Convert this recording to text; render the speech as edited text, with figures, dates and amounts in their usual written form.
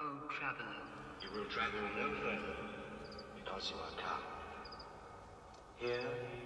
O traveler. You will travel no further, because you are come. Here